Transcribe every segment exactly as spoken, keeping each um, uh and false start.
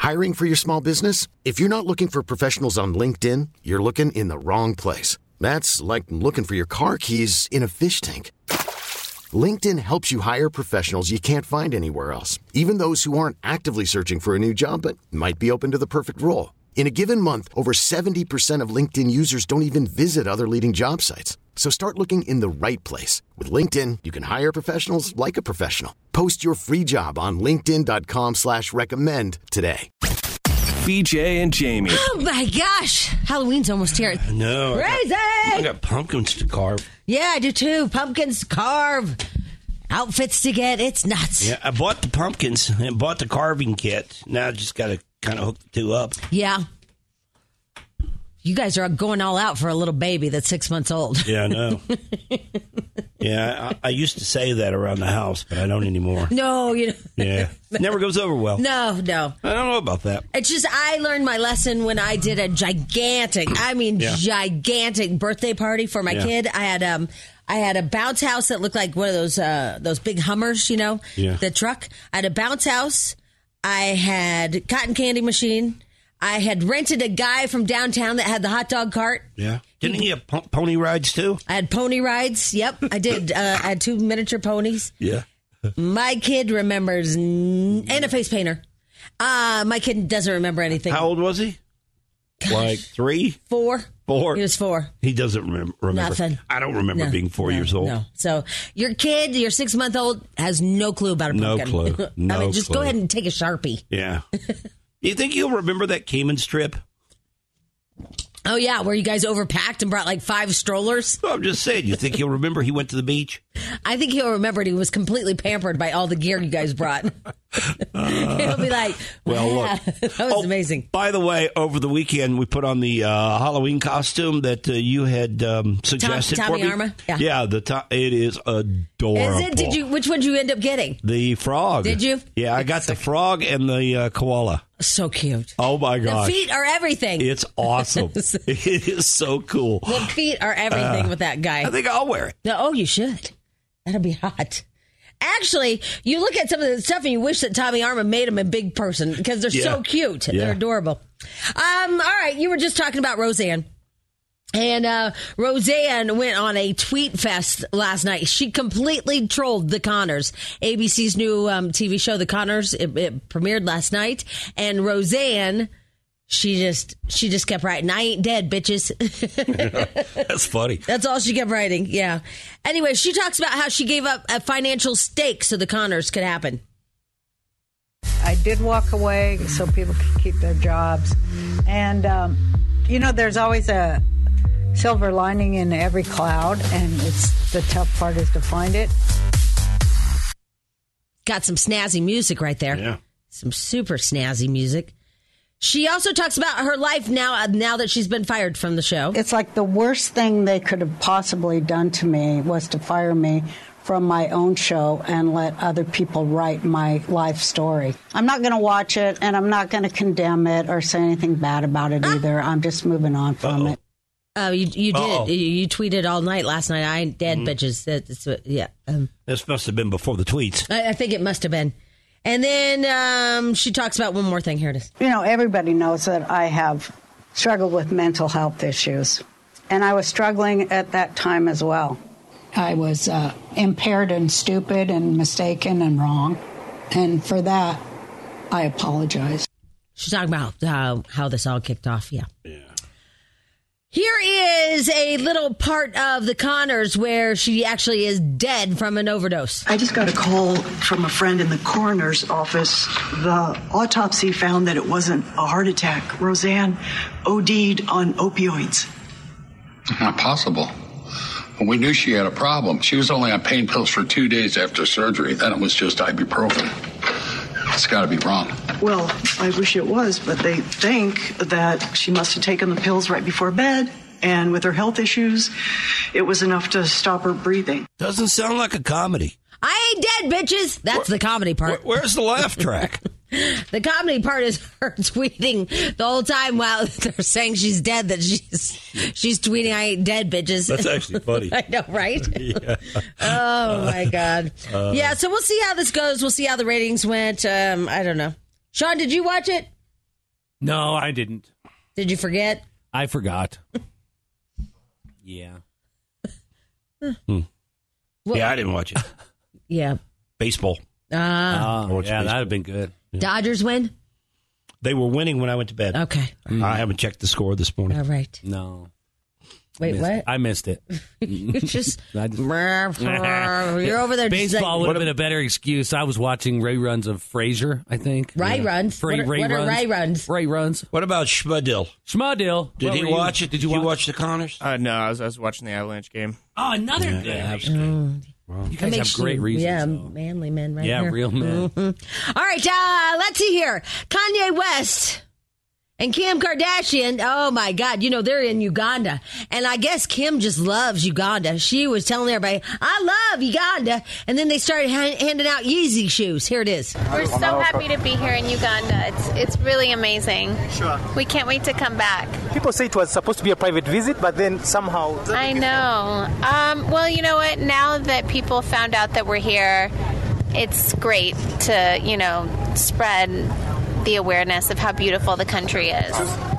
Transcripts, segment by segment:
Hiring for your small business? If you're not looking for professionals on LinkedIn, you're looking in the wrong place. That's like looking for your car keys in a fish tank. LinkedIn helps you hire professionals you can't find anywhere else, even those who aren't actively searching for a new job but might be open to the perfect role. In a given month, over seventy percent of LinkedIn users don't even visit other leading job sites. So start looking in the right place. With LinkedIn, you can hire professionals like a professional. Post your free job on linkedin.com slash recommend today. B J and Jamie. Oh, my gosh. Halloween's almost here. No. Crazy! I got, I got pumpkins to carve. Yeah, I do too. Pumpkins to carve. Outfits to get. It's nuts. Yeah, I bought the pumpkins and bought the carving kit. Now I just got to kind of hook the two up. Yeah. You guys are going all out for a little baby that's six months old. Yeah, I know. yeah, I, I used to say that around the house, but I don't anymore. No, you know. Yeah. Never goes over well. No, no. I don't know about that. It's just I learned my lesson when I did a gigantic, I mean Yeah. gigantic birthday party for my Yeah. kid. I had um I had a bounce house that looked like one of those uh those big Hummers, you know, Yeah. the truck. I had a bounce house. I had cotton candy machine. I had rented a guy from downtown that had the hot dog cart. Yeah. Didn't he have po- pony rides, too? I had pony rides. Yep, I did. Uh, I had two miniature ponies. Yeah. My kid remembers, n- and a face painter. Uh, my kid doesn't remember anything. How old was he? Like three? Four. Four? He was four. He doesn't remember. remember. Nothing. I don't remember No, being four no, years old. No. So your kid, your six month old, has no clue about a No pumpkin. clue. I No mean, just clue. go ahead and take a Sharpie. Yeah. You think you'll remember that Cayman strip? Oh, yeah, where you guys overpacked and brought like five strollers. Well, I'm just saying. You think he'll remember he went to the beach? I think he'll remember it. He was completely pampered by all the gear you guys brought. He'll be like, Well, wow, look. that was Oh, amazing. By the way, over the weekend, we put on the uh, Halloween costume that uh, you had um, suggested Tommy for me. Arma? Yeah. Yeah, the to- it is adorable. Is it? Did you? Which one did you end up getting? The frog. Did you? Yeah, I got the frog and the uh, koala. So cute. Oh, my The gosh. feet are everything. It's awesome. It is so cool. The feet are everything Uh, with that guy. I think I'll wear it. No, oh, you should. That'll be hot. Actually, you look at some of the stuff and you wish that Tommy Arma made him a big person because they're Yeah. so cute. Yeah. They're adorable. Um, all right, you were just talking about Roseanne. And uh, Roseanne went on a tweet fest last night. She completely trolled The Connors. A B C's new um, T V show, The Connors, it, it premiered last night. And Roseanne, she just she just kept writing, "I ain't dead, bitches." That's funny. That's all she kept writing. Yeah. Anyway, she talks about how she gave up a financial stake so The Connors could happen. I did walk away so people could keep their jobs. And, um, you know, there's always a silver lining in every cloud, and it's the tough part is to find it. Got some snazzy music right there. Yeah. Some super snazzy music. She also talks about her life now, now that she's been fired from the show. It's like the worst thing they could have possibly done to me was to fire me from my own show and let other people write my life story. I'm not going to watch it, and I'm not going to condemn it or say anything bad about it either. I'm just moving on from Uh-oh. it. Oh, you you did. Uh-oh. You, you tweeted all night last night. I ain't dead, bitches. That's what, yeah. Um, This must have been before the tweets. I, I think it must have been. And then um, she talks about one more thing. Here it is. You know, everybody knows that I have struggled with mental health issues, and I was struggling at that time as well. I was uh, impaired and stupid and mistaken and wrong, and for that, I apologize. She's talking about uh, how this all kicked off. Yeah. Yeah. Here is a little part of The Connors where she actually is dead from an overdose. I just got a call from a friend in the coroner's office. The autopsy found that it wasn't a heart attack. Roseanne OD'd on opioids. Not possible. Well, we knew she had a problem. She was only on pain pills for two days after surgery. Then it was just ibuprofen. It's got to be wrong. Well, I wish it was, but they think that she must have taken the pills right before bed. And with her health issues, it was enough to stop her breathing. Doesn't sound like a comedy. I ain't dead, bitches. That's the comedy part. Where, where's the laugh track? The comedy part is her tweeting the whole time while they're saying she's dead, that she's she's tweeting, "I ain't dead, bitches." That's actually funny. I know, right? Yeah. Oh, my God. Uh, yeah, so we'll see how this goes. We'll see how the ratings went. Um, I don't know. Sean, did you watch it? No, I didn't. Did you forget? I forgot. yeah. Hmm. Yeah, I didn't watch it. Yeah. Baseball. Uh, Oh, yeah, that would have been good. Dodgers win? They were winning when I went to bed. Okay. I haven't checked the score this morning. All right. No. Wait, Missed what? it. I missed it. You just, I just- you're over there. just Baseball like, would have been a better excuse. I was watching reruns of Frasier, I think. Ray runs. Free What are- Ray what are runs. Ray runs? Ray runs. What about Schmadill? Schmadill. Did What he were you- watch it? Did you Did watch, you watch the Connors? Uh, no, I was, I was watching the Avalanche game. Oh, another Yeah, good. that was good. You That guys makes have great you- reasons. Yeah, though. manly men right Yeah, here. real men. Mhm. All right, uh, let's see here. Kanye West and Kim Kardashian, oh my God, you know, they're in Uganda. And I guess Kim just loves Uganda. She was telling everybody, I love Uganda. And then they started ha- handing out Yeezy shoes. Here it is. We're so happy to be here in Uganda. It's it's really amazing. Sure. We can't wait to come back. People say it was supposed to be a private visit, but then somehow... I know. Um, well, you know what? Now that people found out that we're here, it's great to, you know, spread the awareness of how beautiful the country is.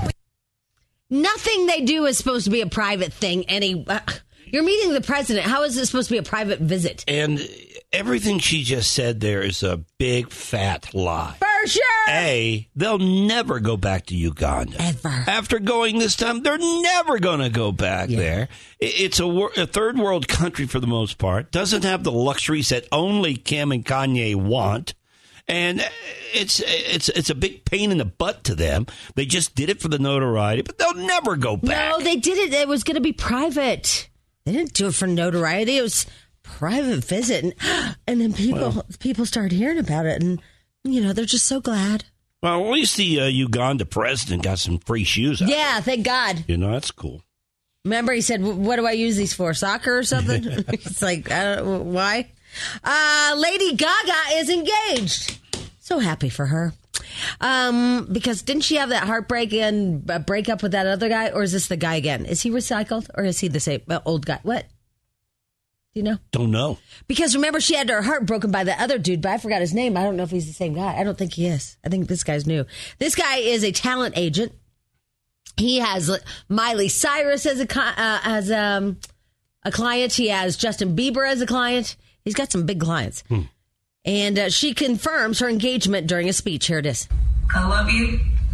Nothing they do is supposed to be a private thing. Any, uh, you're meeting the president. How is it supposed to be a private visit? And everything she just said there is a big fat lie. For sure. A, they'll never go back to Uganda. Ever. After going this time, they're never going to go back Yeah. there. I- It's a, wor- a third world country for the most part. Doesn't have the luxuries that only Kim and Kanye want. And it's it's it's a big pain in the butt to them. They just did it for the notoriety, but they'll never go back. No, they did it. It was going to be private. They didn't do it for notoriety. It was private visit, and, and then people Well. people started hearing about it, and you know they're just so glad. Well, at least the uh, Uganda president got some free shoes out. Yeah, thank God. You know, that's cool. Remember, he said, "What do I use these for? Soccer or something?" It's like, I don't, why? Uh, Lady Gaga is engaged. So happy for her. Um, because didn't she have that heartbreak and uh, breakup with that other guy, or is this the guy again? Is he recycled, or is he the same uh, old guy? What? Do you know? Don't know. Because remember, she had her heart broken by the other dude, but I forgot his name. I don't know if he's the same guy. I don't think he is. I think this guy's new. This guy is a talent agent. He has Miley Cyrus as a uh, as um, a client. He has Justin Bieber as a client. He's got some big clients. Hmm. And uh, she confirms her engagement during a speech. Here it is. I love you.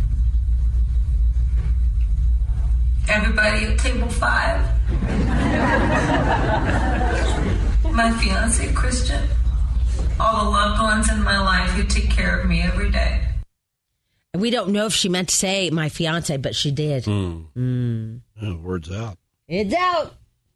Everybody at table five. My fiance, Christian. All the loved ones in my life who take care of me every day. And we don't know if she meant to say my fiance, but she did. Hmm. Mm. Oh, word's out. It's out.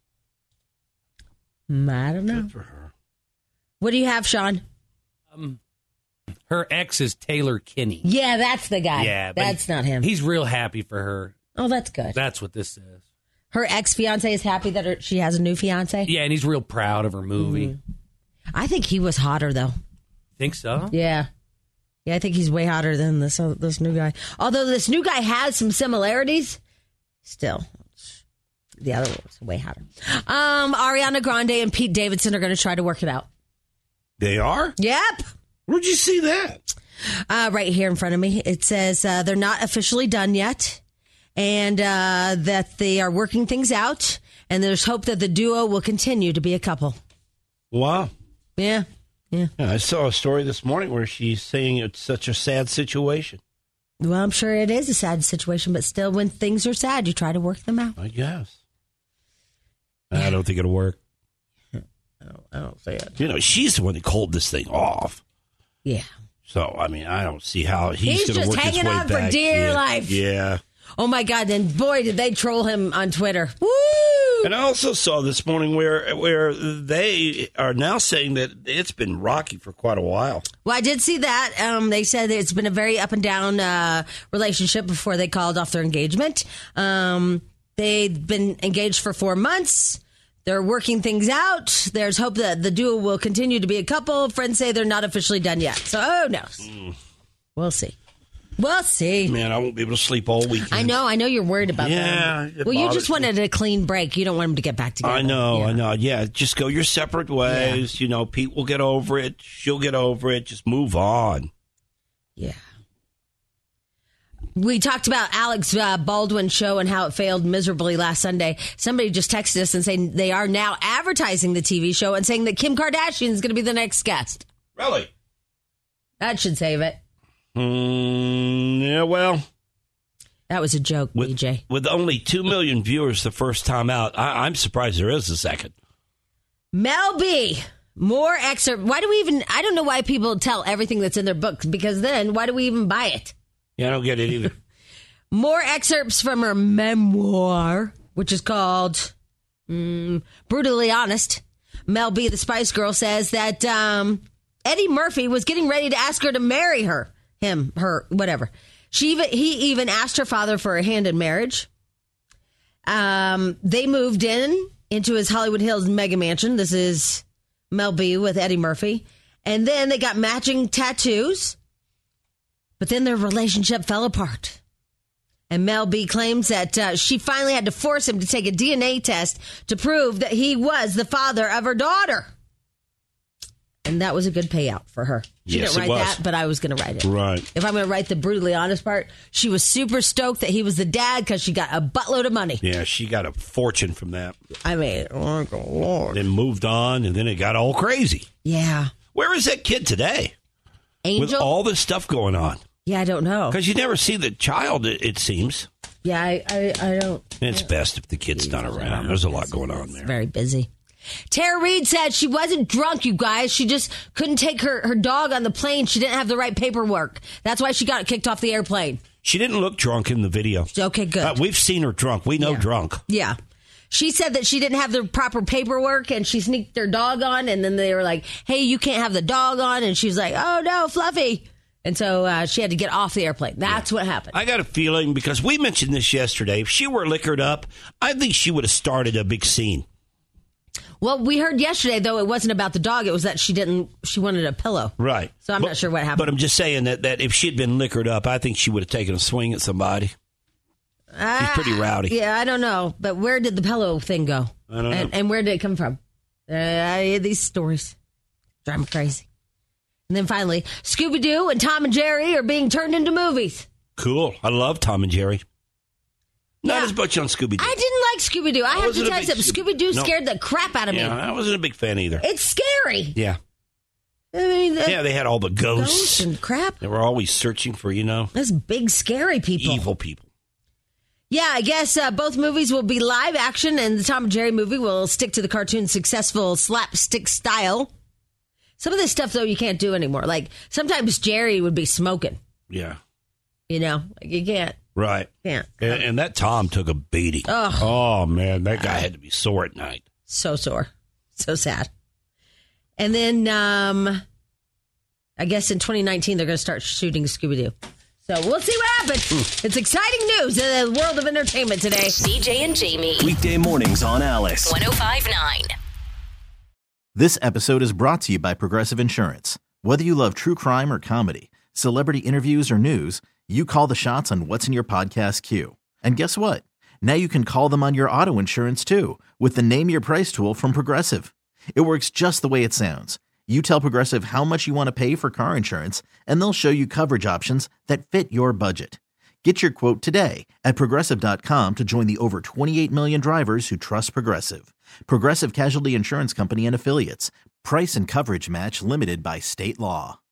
Mm, I don't know. Good for her. What do you have, Sean? Um, her ex is Taylor Kinney. Yeah, that's the guy. Yeah, but that's not him. He's real happy for her. Oh, that's good. That's what this says. Her ex-fiance is happy that her, she has a new fiance? Yeah, and he's real proud of her movie. Mm-hmm. I think he was hotter, though. Think so? Yeah. Yeah, I think he's way hotter than this uh, this new guy. Although this new guy has some similarities, still, the other one was way hotter. Um, Ariana Grande and Pete Davidson are going to try to work it out. They are? Yep. Where'd you see that? Uh, right here in front of me. It says uh, they're not officially done yet, and uh, that they are working things out, and there's hope that the duo will continue to be a couple. Wow. Yeah. Yeah. Yeah, I saw a story this morning where she's saying it's such a sad situation. Well, I'm sure it is a sad situation, but still, when things are sad, you try to work them out. I guess. I don't think it'll work. I don't, I don't see it. You know, she's the one that called this thing off. Yeah. So, I mean, I don't see how he's, He's going to just work his hanging way on for back. dear yeah. life. Yeah. Oh, my God. Then, boy, did they troll him on Twitter. Woo! And I also saw this morning where where they are now saying that it's been rocky for quite a while. Well, I did see that. Um, they said that it's been a very up and down uh, relationship before they called off their engagement. Um, they've been engaged for four months. They're working things out. There's hope that the duo will continue to be a couple. Friends say they're not officially done yet. So, who knows? Mm. We'll see. We'll see. Man, I won't be able to sleep all weekend. I know. I know you're worried about yeah, that. Well, you just wanted a clean break. You don't want them to get back together. I know. Yeah. I know. Yeah, just go your separate ways. Yeah. You know, Pete will get over it. She'll get over it. Just move on. Yeah. We talked about Alex uh, Baldwin's show and how it failed miserably last Sunday. Somebody just texted us and saying they are now advertising the T V show and saying that Kim Kardashian is going to be the next guest. Really? That should save it. Mm, yeah, well. That was a joke, with, B J. With only two million viewers the first time out, I, I'm surprised there is a second. Mel B. More excerpt. Why do we even, I don't know why people tell everything that's in their books, because then why do we even buy it? Yeah, I don't get it either. More excerpts from her memoir, which is called mm, Brutally Honest. Mel B, the Spice Girl, says that um, Eddie Murphy was getting ready to ask her to marry her. Him, her, whatever. She even, he even asked her father for a hand in marriage. Um, they moved in into his Hollywood Hills mega mansion. This is Mel B with Eddie Murphy. And then they got matching tattoos. But then their relationship fell apart. And Mel B claims that uh, she finally had to force him to take a D N A test to prove that he was the father of her daughter. And that was a good payout for her. She yes, didn't write it was. that, but I was going to write it. Right. If I'm going to write the brutally honest part, she was super stoked that he was the dad because she got a buttload of money. Yeah, she got a fortune from that. I mean, oh, Lord. Then moved on, and then it got all crazy. Yeah. Where is that kid today? Angel? With all this stuff going on. Yeah, I don't know. Because you never see the child, it, it seems. Yeah, I, I, I don't. It's best if the kid's not around. There's a lot going on there. Very busy. Tara Reid said she wasn't drunk, you guys. She just couldn't take her, her dog on the plane. She didn't have the right paperwork. That's why she got kicked off the airplane. She didn't look drunk in the video. Okay, good. Uh, we've seen her drunk. We know yeah. drunk. Yeah. She said that she didn't have the proper paperwork and she sneaked her dog on. And then they were like, hey, you can't have the dog on. And she was like, oh, no, Fluffy. And so uh, she had to get off the airplane. That's yeah. what happened. I got a feeling, because we mentioned this yesterday, if she were liquored up, I think she would have started a big scene. Well, we heard yesterday, though, it wasn't about the dog. It was that she didn't, she wanted a pillow. Right. So I'm but, not sure what happened. But I'm just saying that, that if she had been liquored up, I think she would have taken a swing at somebody. Uh, She's pretty rowdy. Yeah, I don't know. But where did the pillow thing go? I don't know. And, and where did it come from? Uh, these stories drive me crazy. And then finally, Scooby-Doo and Tom and Jerry are being turned into movies. Cool. I love Tom and Jerry. Not yeah. as much on Scooby-Doo. I didn't like Scooby-Doo. I, I have to tell you something. Scooby-Doo no. scared the crap out of yeah, me. I wasn't a big fan either. It's scary. Yeah. I mean, the yeah, they had all the ghosts. ghosts and crap. They were always searching for, you know. Those big, scary people. Evil people. Yeah, I guess uh, both movies will be live action, and the Tom and Jerry movie will stick to the cartoon's successful slapstick style. Some of this stuff, though, you can't do anymore. Like, sometimes Jerry would be smoking. Yeah. You know, like you can't. Right. Can't. And, and that Tom took a beating. Oh. oh, man, that guy had to be sore at night. So sore. So sad. And then, um, I guess in twenty nineteen, they're going to start shooting Scooby-Doo. So we'll see what happens. Mm. It's exciting news in the world of entertainment today. B J and Jamie. Weekday mornings on Alice. one oh five point nine. This episode is brought to you by Progressive Insurance. Whether you love true crime or comedy, celebrity interviews or news, you call the shots on what's in your podcast queue. And guess what? Now you can call them on your auto insurance too with the Name Your Price tool from Progressive. It works just the way it sounds. You tell Progressive how much you want to pay for car insurance, and they'll show you coverage options that fit your budget. Get your quote today at Progressive dot com to join the over twenty-eight million drivers who trust Progressive. Progressive Casualty Insurance Company and Affiliates. Price and coverage match limited by state law.